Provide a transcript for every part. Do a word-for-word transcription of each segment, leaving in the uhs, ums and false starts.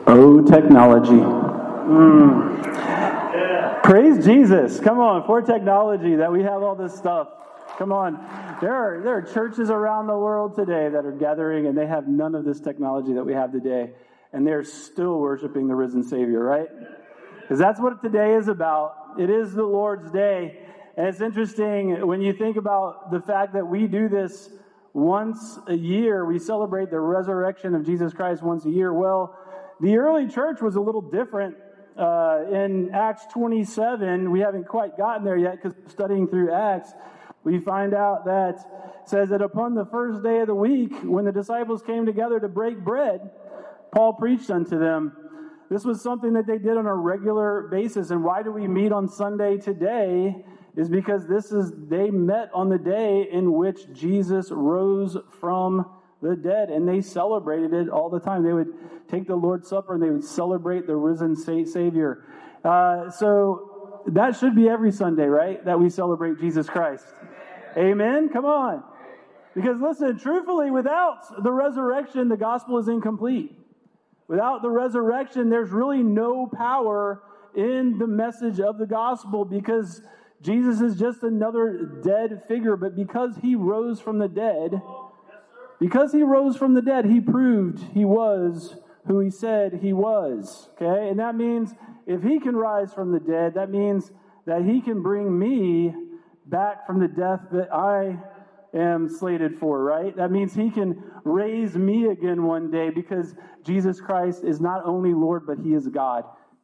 Oh, technology. Mm. Yeah. Praise Jesus. Come on, for technology that we have all this stuff. Come on. There are, there are churches around the world today that are gathering and they have none of this technology that we have today. And they're still worshiping the risen Savior, right? Because that's what today is about. It is the Lord's day. And it's interesting when you think about the fact that we do this once a year. We celebrate the resurrection of Jesus Christ once a year. Well, the early church was a little different. Uh, in Acts twenty-seven, we haven't quite gotten there yet because we're studying through Acts. We find out that it says that upon the first day of the week, when the disciples came together to break bread, Paul preached unto them. This was something that they did on a regular basis. And why do we meet on Sunday today? Is because this is they met on the day in which Jesus rose from the dead, and they celebrated it all the time. They would take the Lord's Supper and they would celebrate the risen Savior. Uh, so that should be every Sunday, right? That we celebrate Jesus Christ. Amen? Come on. Because listen, truthfully, without the resurrection, the gospel is incomplete. Without the resurrection, there's really no power in the message of the gospel, because Jesus is just another dead figure. But because he rose from the dead, because he rose from the dead, he proved he was who he said he was. Okay? And that means if he can rise from the dead, that means that he can bring me back from the death that I am slated for, right? That means he can raise me again one day, because Jesus Christ is not only Lord, but he is God.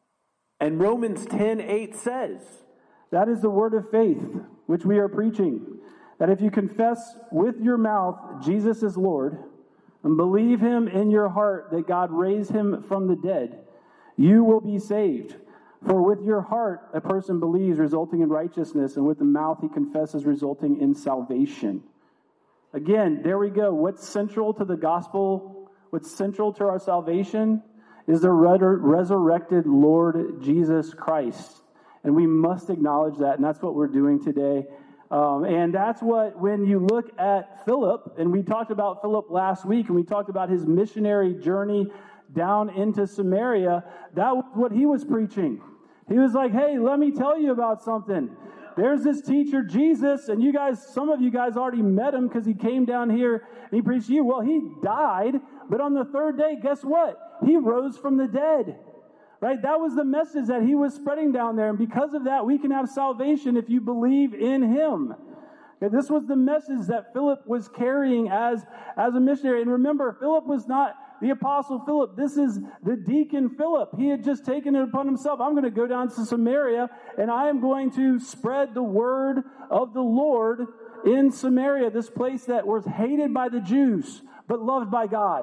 And Romans ten eight says, that is the word of faith, which we are preaching. That if you confess with your mouth Jesus is Lord, and believe him in your heart that God raised him from the dead, you will be saved. For with your heart a person believes, resulting in righteousness, and with the mouth he confesses, resulting in salvation. Again, there we go. What's central to the gospel, what's central to our salvation, is the resurrected Lord Jesus Christ. And we must acknowledge that, and that's what we're doing today. Um, and that's what, when you look at Philip, and we talked about Philip last week, and we talked about his missionary journey down into Samaria, that was what he was preaching. He was like, hey, let me tell you about something. There's this teacher, Jesus, and you guys, some of you guys already met him because he came down here and he preached to you. Well, he died, but on the third day, guess what? He rose from the dead. Right? That was the message that he was spreading down there. And because of that, we can have salvation if you believe in him. Okay, this was the message that Philip was carrying as, as a missionary. And remember, Philip was not the apostle Philip. This is the deacon Philip. He had just taken it upon himself. I'm going to go down to Samaria, and I am going to spread the word of the Lord in Samaria, this place that was hated by the Jews, but loved by God.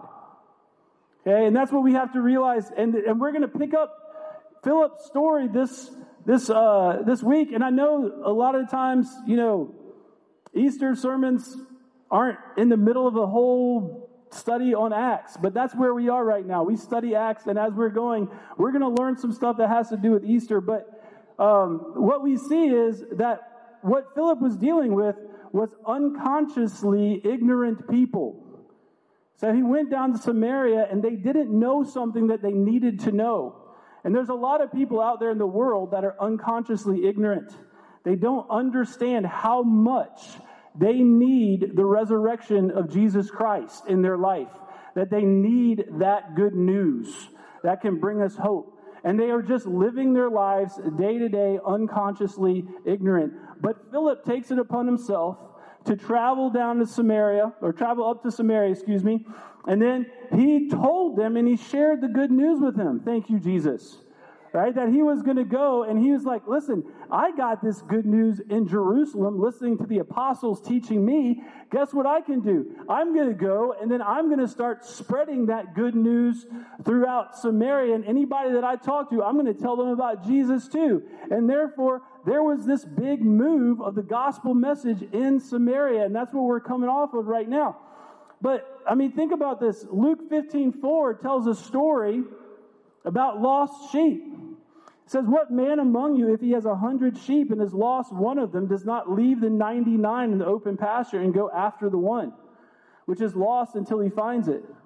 Okay, and that's what we have to realize. And, and we're going to pick up Philip's story this this uh, this week. And I know a lot of times, you know, Easter sermons aren't in the middle of a whole study on Acts, but that's where we are right now. We study Acts, and as we're going, we're going to learn some stuff that has to do with Easter. But um, what we see is that what Philip was dealing with was unconsciously ignorant people. So he went down to Samaria, and they didn't know something that they needed to know. And there's a lot of people out there in the world that are unconsciously ignorant. They don't understand how much they need the resurrection of Jesus Christ in their life, that they need that good news that can bring us hope. And they are just living their lives day to day, unconsciously ignorant. But Philip takes it upon himself to travel down to Samaria, or travel up to Samaria, excuse me. And then he told them, and he shared the good news with them. Thank you, Jesus. Right? That he was going to go, and he was like, listen, I got this good news in Jerusalem, listening to the apostles teaching me. Guess what I can do? I'm going to go, and then I'm going to start spreading that good news throughout Samaria. And anybody that I talk to, I'm going to tell them about Jesus too. And therefore, there was this big move of the gospel message in Samaria, and that's what we're coming off of right now. But, I mean, think about this. Luke fifteen four tells a story about lost sheep. It says, what man among you, if he has a hundred sheep and has lost one of them, does not leave the ninety-nine in the open pasture and go after the one, which is lost until he finds it?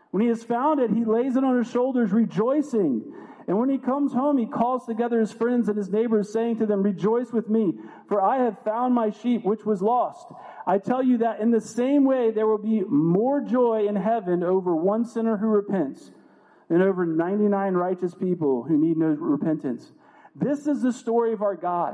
When he has found it, he lays it on his shoulders, rejoicing. And when he comes home, he calls together his friends and his neighbors, saying to them, rejoice with me, for I have found my sheep which was lost. I tell you that in the same way there will be more joy in heaven over one sinner who repents than over ninety-nine righteous people who need no repentance. This is the story of our God.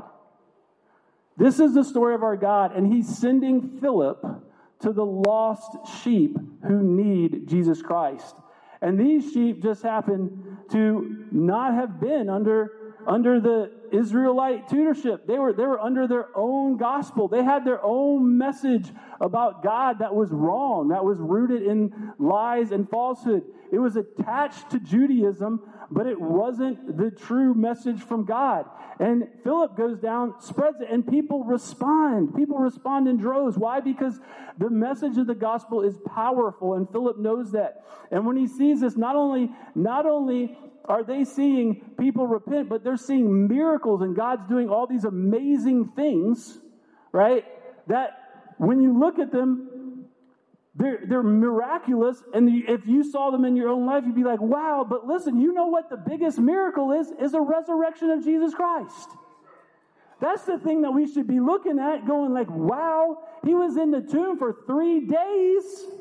This is the story of our God, and he's sending Philip to the lost sheep who need Jesus Christ. And these sheep just happen to not have been under, under the Israelite tutorship. They were, they were under their own gospel. They had their own message about God that was wrong, that was rooted in lies and falsehood. It was attached to Judaism, but it wasn't the true message from God. And Philip goes down, spreads it, and people respond. People respond in droves. Why? Because the message of the gospel is powerful, and Philip knows that. And when he sees this, not only, not only are they seeing people repent, but they're seeing miracles, and God's doing all these amazing things, right? That when you look at them, They're, they're miraculous, and if you saw them in your own life, you'd be like, wow, but listen, you know what the biggest miracle is? Is a resurrection of Jesus Christ. That's the thing that we should be looking at, going like, wow, he was in the tomb for three days.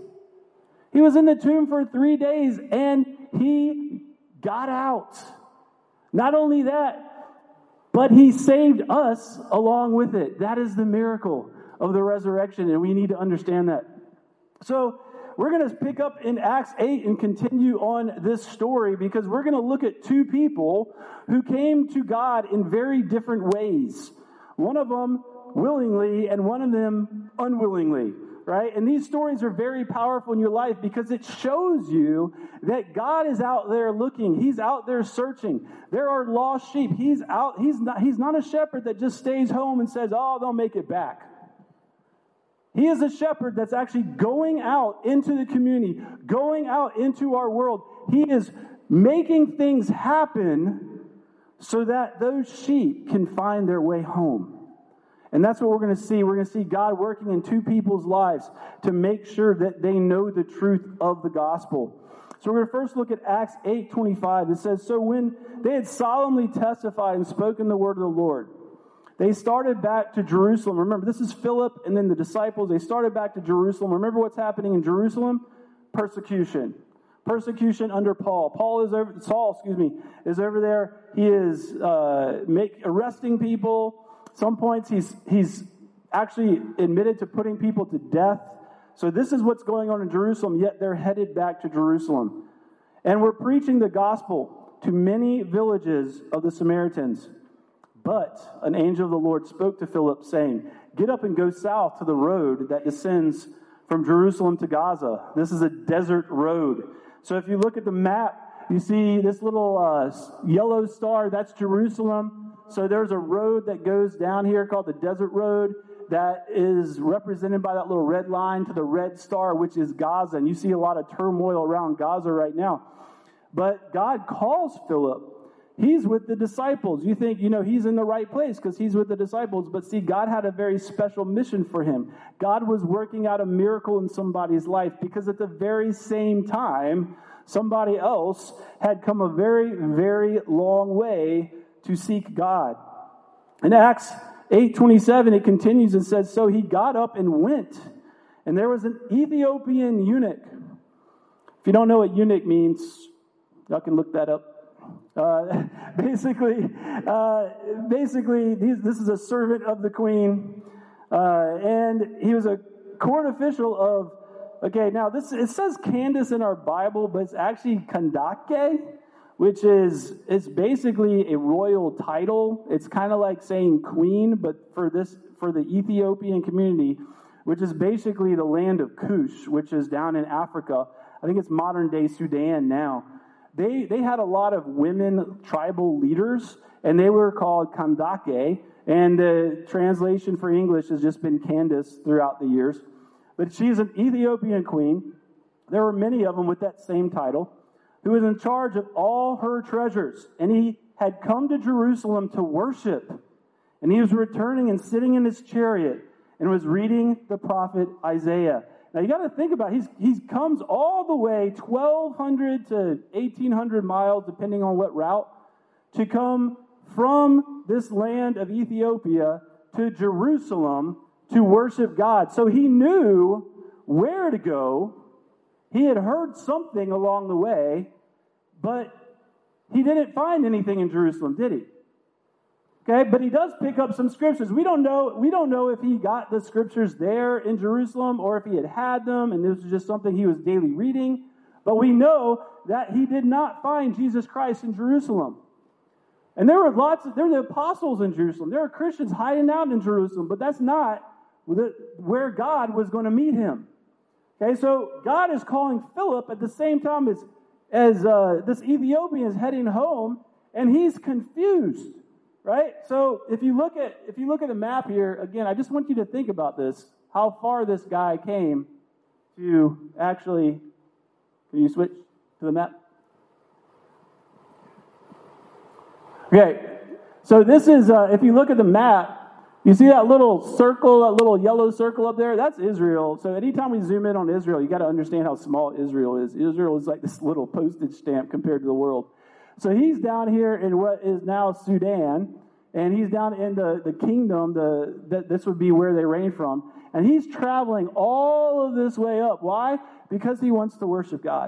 He was in the tomb for three days, and he got out. Not only that, but he saved us along with it. That is the miracle of the resurrection, and we need to understand that. So we're going to pick up in Acts eight and continue on this story, because we're going to look at two people who came to God in very different ways. One of them willingly and one of them unwillingly, right? And these stories are very powerful in your life because it shows you that God is out there looking. He's out there searching. There are lost sheep. He's out. He's not, he's not a shepherd that just stays home and says, oh, they'll make it back. He is a shepherd that's actually going out into the community, going out into our world. He is making things happen so that those sheep can find their way home. And that's what we're going to see. We're going to see God working in two people's lives to make sure that they know the truth of the gospel. So we're going to first look at Acts eight twenty-five. It says, so when they had solemnly testified and spoken the word of the Lord, they started back to Jerusalem. Remember, this is Philip and then the disciples. They started back to Jerusalem. Remember what's happening in Jerusalem? Persecution. Persecution under Paul. Paul is over, Saul, excuse me, is over there. He is uh, make, arresting people. Some points he's he's actually admitted to putting people to death. So this is what's going on in Jerusalem, yet they're headed back to Jerusalem. And we're preaching the gospel to many villages of the Samaritans. But an angel of the Lord spoke to Philip, saying, get up and go south to the road that descends from Jerusalem to Gaza. This is a desert road. So if you look at the map, you see this little uh, yellow star, that's Jerusalem. So there's a road that goes down here called the desert road that is represented by that little red line to the red star, which is Gaza. And you see a lot of turmoil around Gaza right now. But God calls Philip. He's with the disciples. You think, you know, he's in the right place because he's with the disciples. But see, God had a very special mission for him. God was working out a miracle in somebody's life because at the very same time, somebody else had come a very, very long way to seek God. In Acts eight twenty-seven, it continues and says, so he got up and went. And there was an Ethiopian eunuch. If you don't know what eunuch means, y'all can look that up. Uh, basically, uh, basically, these, this is a servant of the queen, uh, and he was a court official of. Okay, now this it says Candace in our Bible, but it's actually Kandake, which is it's basically a royal title. It's kind of like saying queen, but for this for the Ethiopian community, which is basically the land of Cush, which is down in Africa. I think it's modern day Sudan now. They they had a lot of women tribal leaders, and they were called Kandake, and the translation for English has just been Candace throughout the years. But she's an Ethiopian queen. There were many of them with that same title, who was in charge of all her treasures. And he had come to Jerusalem to worship. And he was returning and sitting in his chariot and was reading the prophet Isaiah. Now you got to think about it. He's he comes all the way twelve hundred to eighteen hundred miles, depending on what route, to come from this land of Ethiopia to Jerusalem to worship God. So he knew where to go. He had heard something along the way, but he didn't find anything in Jerusalem, did he? Okay, but he does pick up some scriptures. We don't know, we don't know if he got the scriptures there in Jerusalem or if he had had them and this was just something he was daily reading. But we know that he did not find Jesus Christ in Jerusalem. And there were lots of, there were the apostles in Jerusalem. There were Christians hiding out in Jerusalem, but that's not where God was going to meet him. Okay, so God is calling Philip at the same time as, as uh, this Ethiopian is heading home, and he's confused, right? So if you look at if you look at the map here, again, I just want you to think about this, how far this guy came to actually, can you switch to the map? Okay, so this is, uh, if you look at the map, you see that little circle, that little yellow circle up there? That's Israel. So anytime we zoom in on Israel, you got to understand how small Israel is. Israel is like this little postage stamp compared to the world. So he's down here in what is now Sudan, and he's down in the, the kingdom, the that this would be where they reign from. And he's traveling all of this way up. Why? Because he wants to worship God.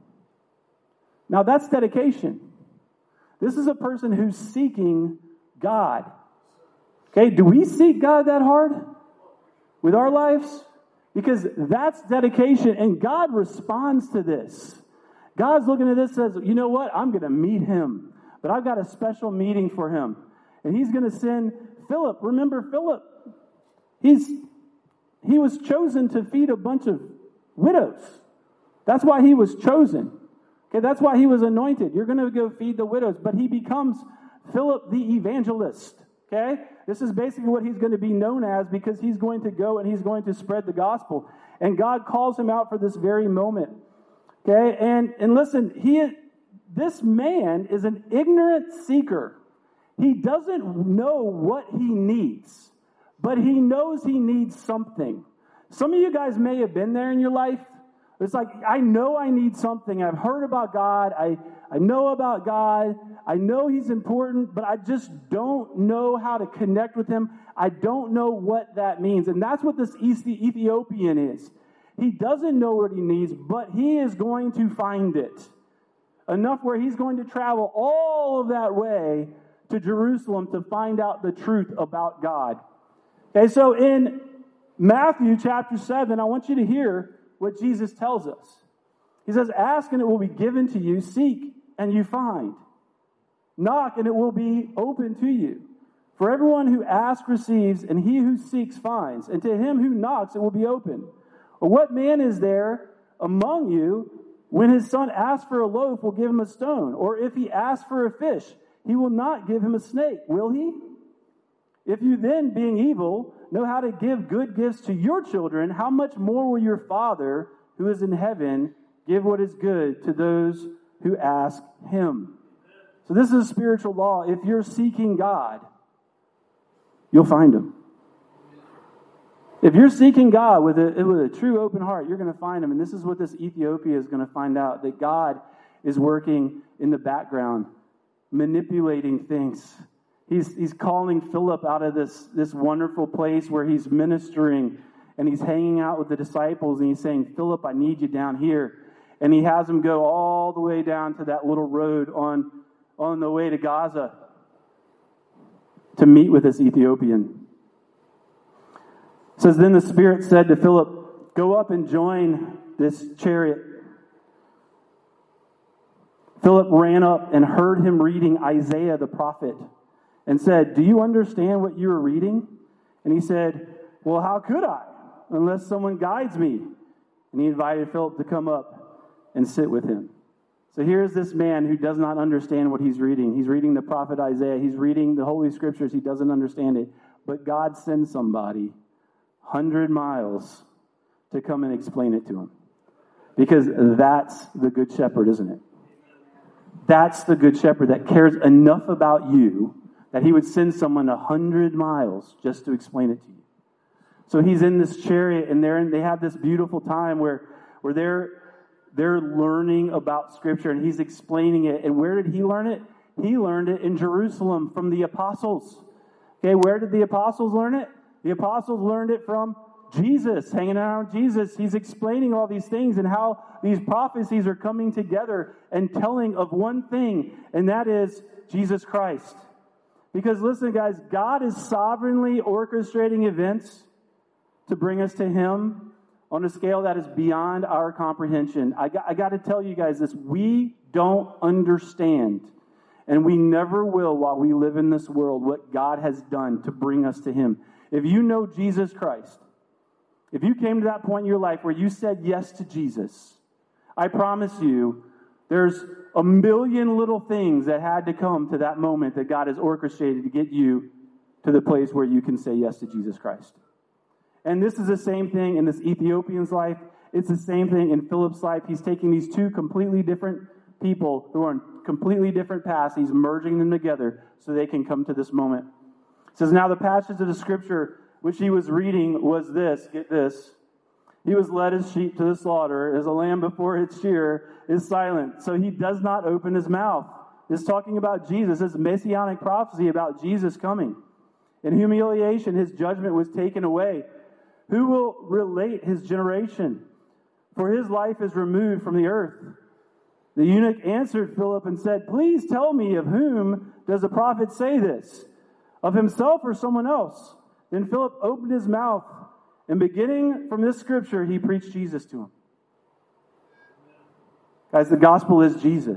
Now that's dedication. This is a person who's seeking God. Okay, do we seek God that hard with our lives? Because that's dedication, and God responds to this. God's looking at this and says, you know what? I'm going to meet him, but I've got a special meeting for him. And he's going to send Philip. Remember Philip? He's he was chosen to feed a bunch of widows. That's why he was chosen. Okay, that's why he was anointed. You're going to go feed the widows, but he becomes Philip the evangelist. Okay? This is basically what he's going to be known as, because he's going to go and he's going to spread the gospel. And God calls him out for this very moment. Okay? And and listen, he this man is an ignorant seeker. He doesn't know what he needs, but he knows he needs something. Some of you guys may have been there in your life. It's like, I know I need something. I've heard about God. I, I know about God. I know he's important, but I just don't know how to connect with him. I don't know what that means. And that's what this Ethiopian is. He doesn't know what he needs, but he is going to find it. Enough where he's going to travel all of that way to Jerusalem to find out the truth about God. Okay, so in Matthew chapter seven, I want you to hear what Jesus tells us. He says, ask and it will be given to you. Seek and you find. Knock and it will be open to you. For everyone who asks receives, and he who seeks finds. And to him who knocks it will be open. Or what man is there among you, when his son asks for a loaf, will give him a stone? Or if he asks for a fish, he will not give him a snake, will he? If you then, being evil, know how to give good gifts to your children, how much more will your Father, who is in heaven, give what is good to those who ask him? So this is a spiritual law. If you're seeking God, you'll find him. If you're seeking God with a, with a true open heart, you're going to find him. And this is what this Ethiopia is going to find out, that God is working in the background, manipulating things. He's, he's calling Philip out of this, this wonderful place where he's ministering and he's hanging out with the disciples, and he's saying, Philip, I need you down here. And he has him go all the way down to that little road on, on the way to Gaza to meet with this Ethiopian. It says, then the Spirit said to Philip, go up and join this chariot. Philip ran up and heard him reading Isaiah the prophet, and said, do you understand what you are reading? And he said, well, how could I, unless someone guides me? And he invited Philip to come up and sit with him. So here's this man who does not understand what he's reading. He's reading the prophet Isaiah. He's reading the Holy Scriptures. He doesn't understand it. But God sends somebody one hundred miles to come and explain it to him. Because that's the Good Shepherd, isn't it? That's the Good Shepherd that cares enough about you that he would send someone a hundred miles just to explain it to you. So he's in this chariot, and they're in, they have this beautiful time where, where they're, they're learning about Scripture, and he's explaining it. And where did he learn it? He learned it in Jerusalem from the apostles. Okay, where did the apostles learn it? The apostles learned it from Jesus, hanging out with Jesus. He's explaining all these things and how these prophecies are coming together and telling of one thing, and that is Jesus Christ. Because listen, guys, God is sovereignly orchestrating events to bring us to Him on a scale that is beyond our comprehension. I got, I got to tell you guys this. We don't understand, and we never will while we live in this world, what God has done to bring us to Him. If you know Jesus Christ, if you came to that point in your life where you said yes to Jesus, I promise you, there's a million little things that had to come to that moment that God has orchestrated to get you to the place where you can say yes to Jesus Christ. And this is the same thing in this Ethiopian's life. It's the same thing in Philip's life. He's taking these two completely different people who are on completely different paths. He's merging them together so they can come to this moment. It says, now the passage of the Scripture which he was reading was this. Get this. He was led as sheep to the slaughter, as a lamb before its shearer is silent. So he does not open his mouth. This is talking about Jesus. This messianic prophecy about Jesus coming. In humiliation, his judgment was taken away. Who will relate his generation? For his life is removed from the earth. The eunuch answered Philip and said, please tell me, of whom does the prophet say this? Of himself or someone else? Then Philip opened his mouth, and beginning from this scripture, he preached Jesus to him. Guys, the gospel is Jesus.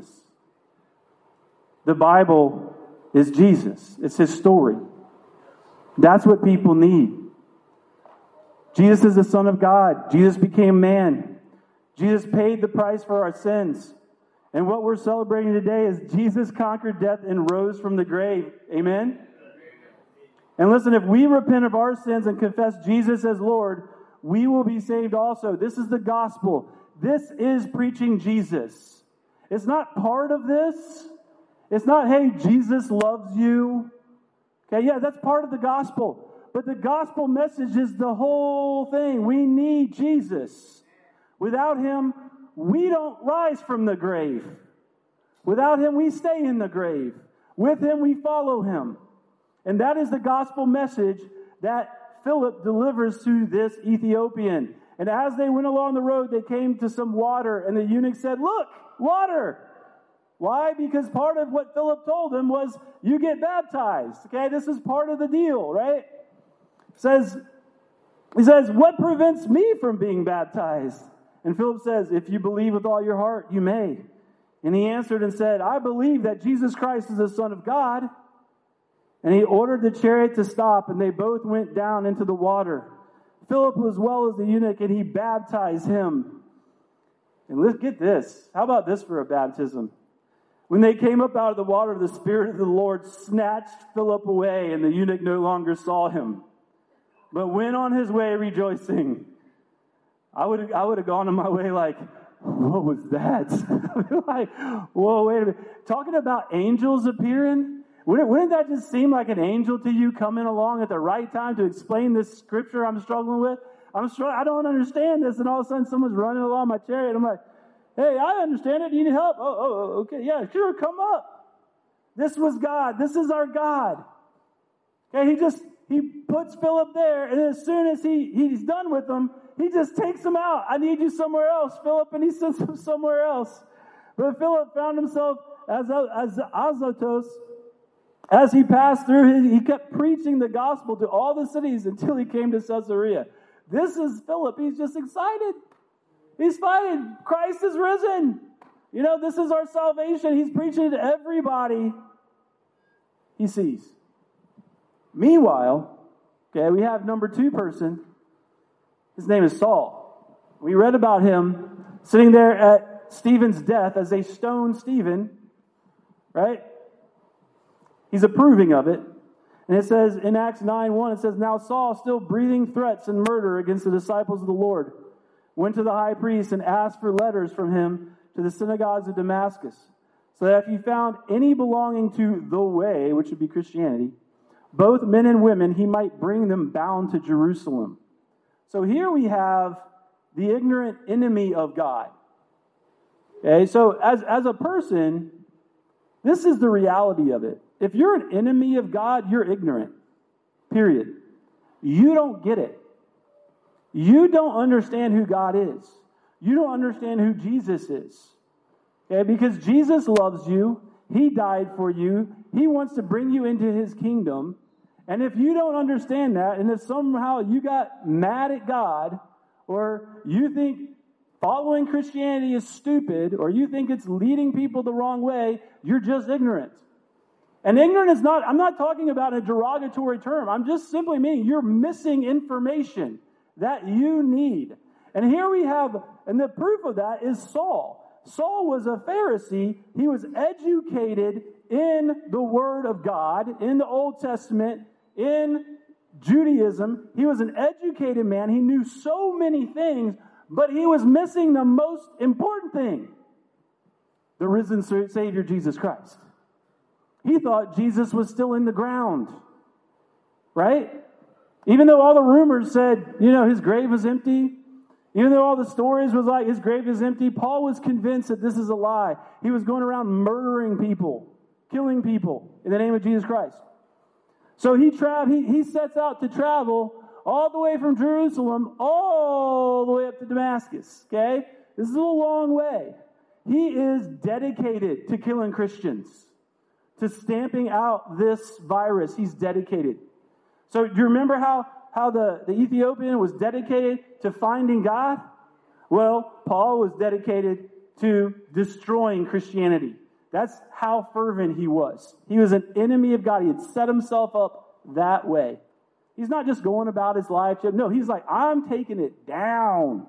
The Bible is Jesus. It's his story. That's what people need. Jesus is the Son of God. Jesus became man. Jesus paid the price for our sins. And what we're celebrating today is Jesus conquered death and rose from the grave. Amen? And listen, if we repent of our sins and confess Jesus as Lord, we will be saved also. This is the gospel. This is preaching Jesus. It's not part of this. It's not, hey, Jesus loves you. Okay, yeah, that's part of the gospel. But the gospel message is the whole thing. We need Jesus. Without him, we don't rise from the grave. Without him, we stay in the grave. With him, we follow him. And that is the gospel message that Philip delivers to this Ethiopian. And as they went along the road, they came to some water, and the eunuch said, look, water. Why? Because part of what Philip told him was, you get baptized. Okay, this is part of the deal, right? It says, he says, what prevents me from being baptized? And Philip says, if you believe with all your heart, you may. And he answered and said, I believe that Jesus Christ is the Son of God. And he ordered the chariot to stop, and they both went down into the water. Philip as well as the eunuch, and he baptized him. And let's get this. How about this for a baptism? When they came up out of the water, the Spirit of the Lord snatched Philip away, and the eunuch no longer saw him, but went on his way rejoicing. I would I would have gone on my way like, what was that? Like, whoa, wait a minute. Talking about angels appearing? Wouldn't, wouldn't that just seem like an angel to you coming along at the right time to explain this scripture I'm struggling with? I'm str- I don't understand this, and all of a sudden someone's running along my chariot. I'm like, hey, I understand it. Do you need help? Oh, oh, okay, yeah, sure, come up. This was God. This is our God. Okay, he just, he puts Philip there, and as soon as he, he's done with him, he just takes him out. I need you somewhere else, Philip, and he sends him somewhere else. But Philip found himself as, as Azotus. As he passed through, he kept preaching the gospel to all the cities until he came to Caesarea. This is Philip. He's just excited. He's excited. Christ is risen. You know, this is our salvation. He's preaching to everybody he sees. Meanwhile, okay, we have number two person. His name is Saul. We read about him sitting there at Stephen's death as they stoned Stephen, right? He's approving of it. And it says in Acts nine one, it says, now Saul, still breathing threats and murder against the disciples of the Lord, went to the high priest and asked for letters from him to the synagogues of Damascus, so that if he found any belonging to the way, which would be Christianity, both men and women, he might bring them bound to Jerusalem. So here we have the ignorant enemy of God. Okay, so as, as a person, this is the reality of it. If you're an enemy of God, you're ignorant. Period. You don't get it. You don't understand who God is. You don't understand who Jesus is. Okay, because Jesus loves you. He died for you. He wants to bring you into his kingdom. And if you don't understand that, and if somehow you got mad at God, or you think following Christianity is stupid, or you think it's leading people the wrong way, you're just ignorant. And ignorant is not, I'm not talking about a derogatory term. I'm just simply meaning you're missing information that you need. And here we have, and the proof of that is Saul. Saul was a Pharisee. He was educated in the Word of God, in the Old Testament, in Judaism. He was an educated man. He knew so many things, but he was missing the most important thing: the risen Savior, Jesus Christ. He thought Jesus was still in the ground, right? Even though all the rumors said, you know, his grave was empty, even though all the stories was like his grave is empty, Paul was convinced that this is a lie. He was going around murdering people, killing people in the name of Jesus Christ. So he, tra- he, he sets out to travel all the way from Jerusalem all the way up to Damascus, okay? This is a long way. He is dedicated to killing Christians, to stamping out this virus. He's dedicated. So do you remember how, how the, the Ethiopian was dedicated to finding God? Well, Paul was dedicated to destroying Christianity. That's how fervent he was. He was an enemy of God. He had set himself up that way. He's not just going about his life. No, he's like, I'm taking it down.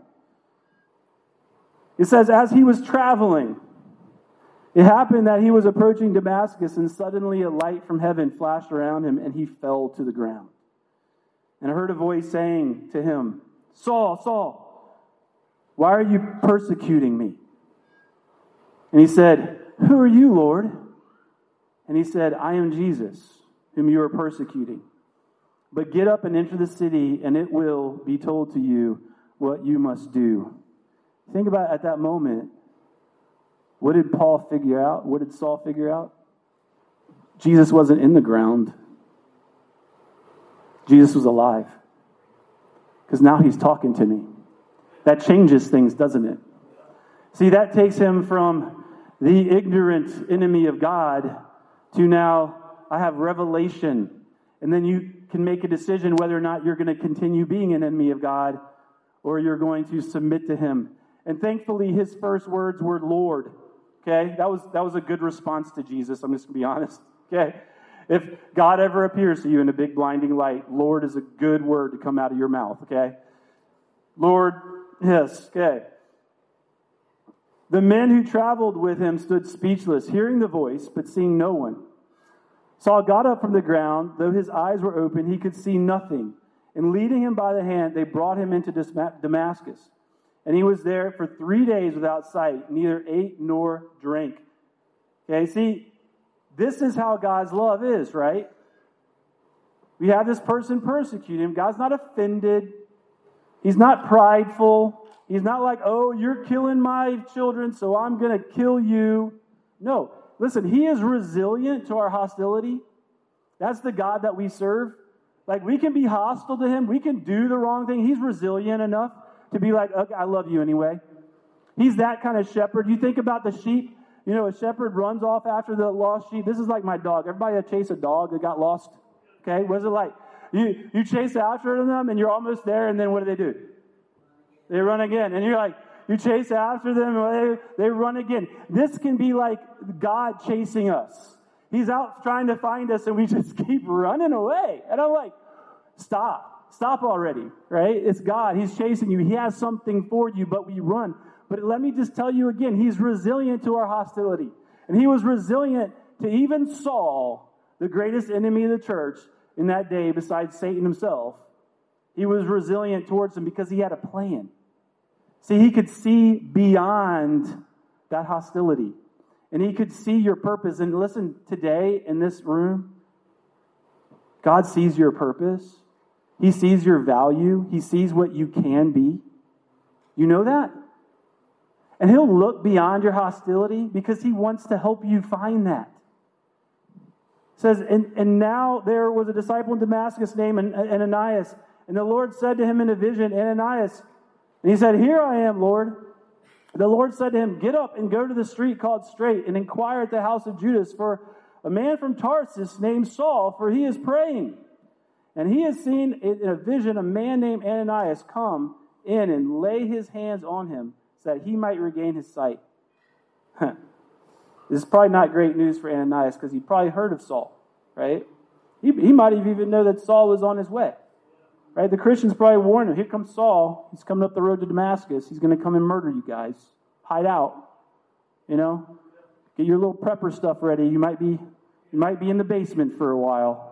It says, as he was traveling, it happened that he was approaching Damascus, and suddenly a light from heaven flashed around him, and he fell to the ground. And I heard a voice saying to him, Saul, Saul, why are you persecuting me? And he said, who are you, Lord? And he said, I am Jesus, whom you are persecuting. But get up and enter the city, and it will be told to you what you must do. Think about it, at that moment, what did Paul figure out? What did Saul figure out? Jesus wasn't in the ground. Jesus was alive. Because now he's talking to me. That changes things, doesn't it? See, that takes him from the ignorant enemy of God to now I have revelation. And then you can make a decision whether or not you're going to continue being an enemy of God or you're going to submit to him. And thankfully, his first words were Lord. Okay? That was that was a good response to Jesus. I'm just going to be honest. Okay? If God ever appears to you in a big blinding light, Lord is a good word to come out of your mouth. Okay? Lord, yes. Okay. The men who traveled with him stood speechless, hearing the voice, but seeing no one. Saul got up from the ground. Though his eyes were open, he could see nothing. And leading him by the hand, they brought him into Damascus. And he was there for three days without sight, neither ate nor drank. Okay, see, this is how God's love is, right? We have this person persecute him. God's not offended. He's not prideful. He's not like, oh, you're killing my children, so I'm going to kill you. No. Listen, he is resilient to our hostility. That's the God that we serve. Like, we can be hostile to him. We can do the wrong thing. He's resilient enough to be like, okay, I love you anyway. He's that kind of shepherd. You think about the sheep. You know, a shepherd runs off after the lost sheep. This is like my dog. Everybody that chased a dog that got lost. Okay, what is it like? You, you chase after them, and you're almost there, and then what do they do? They run again. And you're like, you chase after them, and they, they run again. This can be like God chasing us. He's out trying to find us, and we just keep running away. And I'm like, stop. Stop already, right? It's God. He's chasing you. He has something for you, but we run. But let me just tell you again, he's resilient to our hostility. And he was resilient to even Saul, the greatest enemy of the church in that day besides Satan himself. He was resilient towards him because he had a plan. See, he could see beyond that hostility. And he could see your purpose. And listen, today in this room, God sees your purpose. He sees your value. He sees what you can be. You know that? And he'll look beyond your hostility because he wants to help you find that. It says, and, and now there was a disciple in Damascus named Ananias, and the Lord said to him in a vision, Ananias, and he said, here I am, Lord. The Lord said to him, get up and go to the street called Straight and inquire at the house of Judas for a man from Tarsus named Saul, for he is praying. And he has seen in a vision a man named Ananias come in and lay his hands on him so that he might regain his sight. This is probably not great news for Ananias because he probably heard of Saul, right? He, he might have even known that Saul was on his way, right? The Christians probably warned him, here comes Saul. He's coming up the road to Damascus. He's going to come and murder you guys. Hide out, you know? Get your little prepper stuff ready. You might be, you might be in the basement for a while.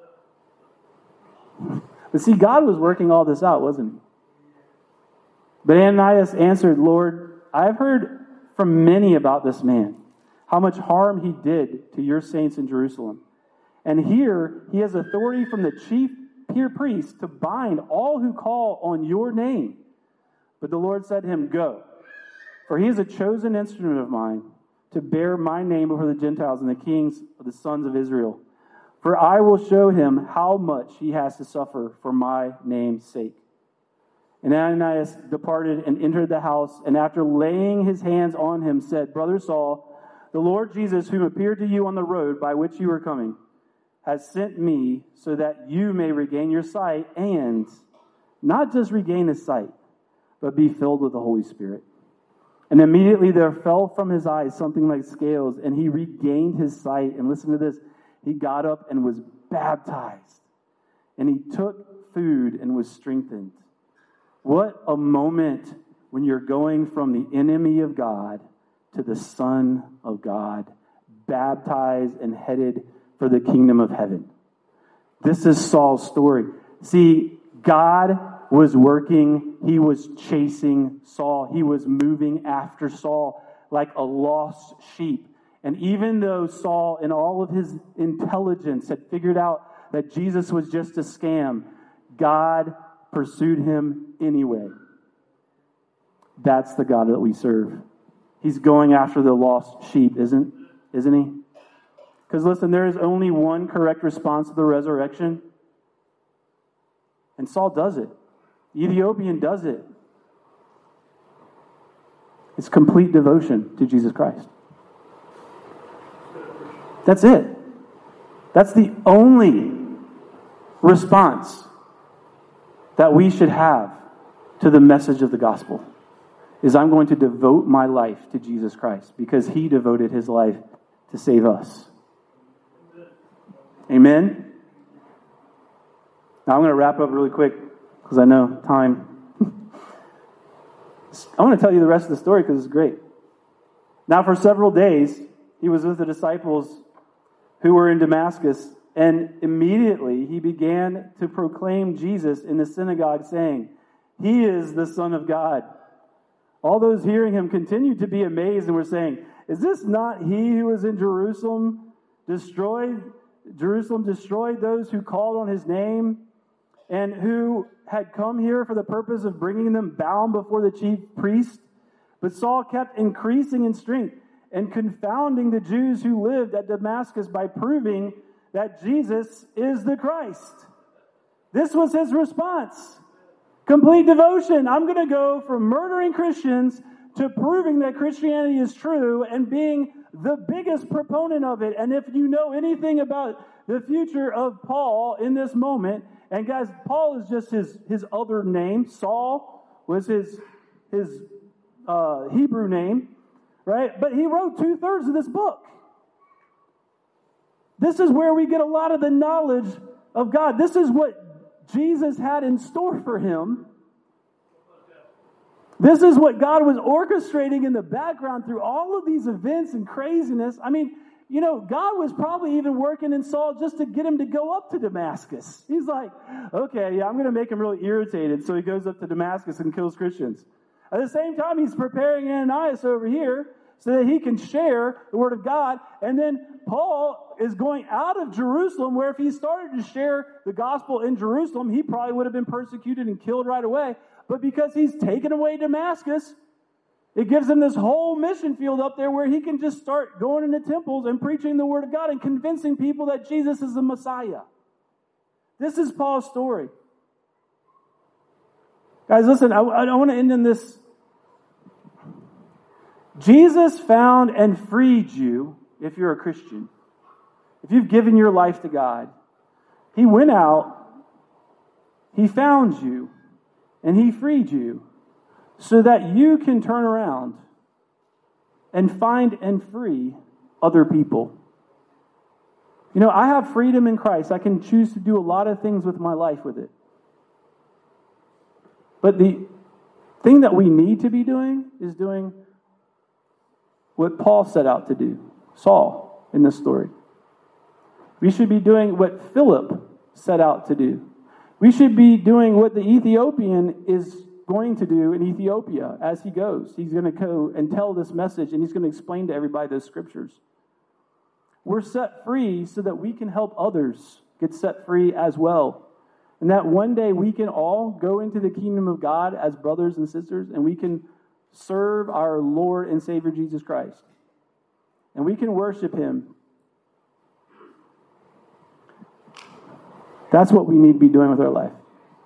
But see, God was working all this out, wasn't he? But Ananias answered, Lord, I've heard from many about this man, how much harm he did to your saints in Jerusalem. And here he has authority from the chief peer priest to bind all who call on your name. But the Lord said to him, go, for he is a chosen instrument of mine to bear my name before the Gentiles and the kings of the sons of Israel. For I will show him how much he has to suffer for my name's sake. And Ananias departed and entered the house, and after laying his hands on him, said, Brother Saul, the Lord Jesus, whom appeared to you on the road by which you were coming, has sent me so that you may regain your sight, and not just regain his sight, but be filled with the Holy Spirit. And immediately there fell from his eyes something like scales, and he regained his sight. And listen to this. He got up and was baptized. And he took food and was strengthened. What a moment when you're going from the enemy of God to the Son of God, baptized and headed for the kingdom of heaven. This is Saul's story. See, God was working. He was chasing Saul. He was moving after Saul like a lost sheep. And even though Saul, in all of his intelligence, had figured out that Jesus was just a scam, God pursued him anyway. That's the God that we serve. He's going after the lost sheep, isn't, isn't he? Because listen, there is only one correct response to the resurrection. And Saul does it. The Ethiopian does it. It's complete devotion to Jesus Christ. That's it. That's the only response that we should have to the message of the gospel. Is I'm going to devote my life to Jesus Christ because he devoted his life to save us. Amen? Now I'm going to wrap up really quick because I know time. I want to tell you the rest of the story because it's great. Now for several days, he was with the disciples who were in Damascus, and immediately he began to proclaim Jesus in the synagogue, saying, he is the Son of God. All those hearing him continued to be amazed and were saying, is this not he who was in Jerusalem, destroyed, Jerusalem destroyed those who called on his name, and who had come here for the purpose of bringing them bound before the chief priest? But Saul kept increasing in strength and confounding the Jews who lived at Damascus by proving that Jesus is the Christ. This was his response. Complete devotion. I'm going to go from murdering Christians to proving that Christianity is true and being the biggest proponent of it. And if you know anything about the future of Paul in this moment, and guys, Paul is just his, his other name. Saul was his, his uh, Hebrew name, right? But he wrote two-thirds of this book. This is where we get a lot of the knowledge of God. This is what Jesus had in store for him. This is what God was orchestrating in the background through all of these events and craziness. I mean, you know, God was probably even working in Saul just to get him to go up to Damascus. He's like, okay, yeah, I'm going to make him really irritated, so he goes up to Damascus and kills Christians. At the same time, he's preparing Ananias over here so that he can share the word of God. And then Paul is going out of Jerusalem, where if he started to share the gospel in Jerusalem, he probably would have been persecuted and killed right away. But because he's taken away Damascus, it gives him this whole mission field up there where he can just start going into temples and preaching the word of God and convincing people that Jesus is the Messiah. This is Paul's story. Guys, listen, I, I want to end in this. Jesus found and freed you if you're a Christian. If you've given your life to God, he went out, he found you, and he freed you so that you can turn around and find and free other people. You know, I have freedom in Christ. I can choose to do a lot of things with my life with it. But the thing that we need to be doing is doing what Paul set out to do, Saul, in this story. We should be doing what Philip set out to do. We should be doing what the Ethiopian is going to do in Ethiopia as he goes. He's going to go and tell this message, and he's going to explain to everybody those scriptures. We're set free so that we can help others get set free as well. And that one day we can all go into the kingdom of God as brothers and sisters, and we can serve our Lord and Savior Jesus Christ. And we can worship him. That's what we need to be doing with our life.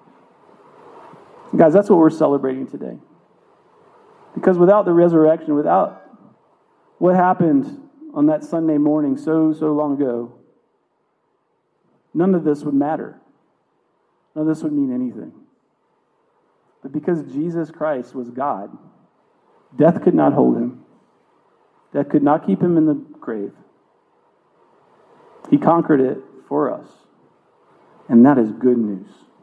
Guys, that's what we're celebrating today. Because without the resurrection, without what happened on that Sunday morning so, so long ago, none of this would matter. None of this would mean anything. But because Jesus Christ was God, death could not hold him. Death could not keep him in the grave. He conquered it for us. And that is good news.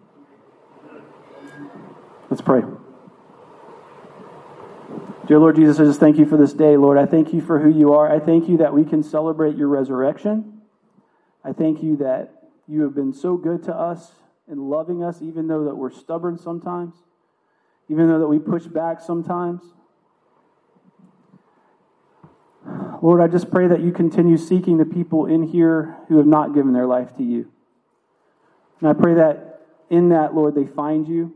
Let's pray. Dear Lord Jesus, I just thank you for this day, Lord. I thank you for who you are. I thank you that we can celebrate your resurrection. I thank you that you have been so good to us and loving us, even though that we're stubborn sometimes, even though that we push back sometimes. Lord, I just pray that you continue seeking the people in here who have not given their life to you. And I pray that in that, Lord, they find you.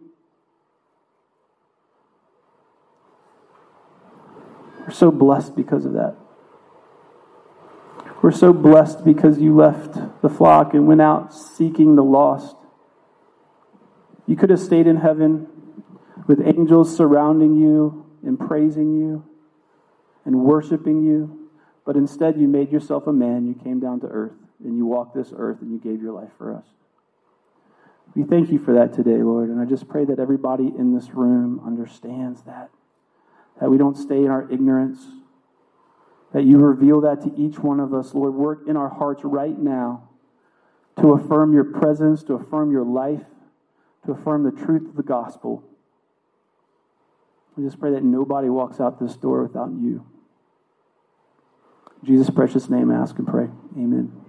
We're so blessed because of that. We're so blessed because you left the flock and went out seeking the lost. You could have stayed in heaven with angels surrounding you and praising you and worshiping you, but instead you made yourself a man. You came down to earth and you walked this earth and you gave your life for us. We thank you for that today, Lord, and I just pray that everybody in this room understands that. That we don't stay in our ignorance. That you reveal that to each one of us. Lord, work in our hearts right now to affirm your presence, to affirm your life, to affirm the truth of the gospel. We just pray that nobody walks out this door without you. In Jesus' precious name, I ask and pray. Amen.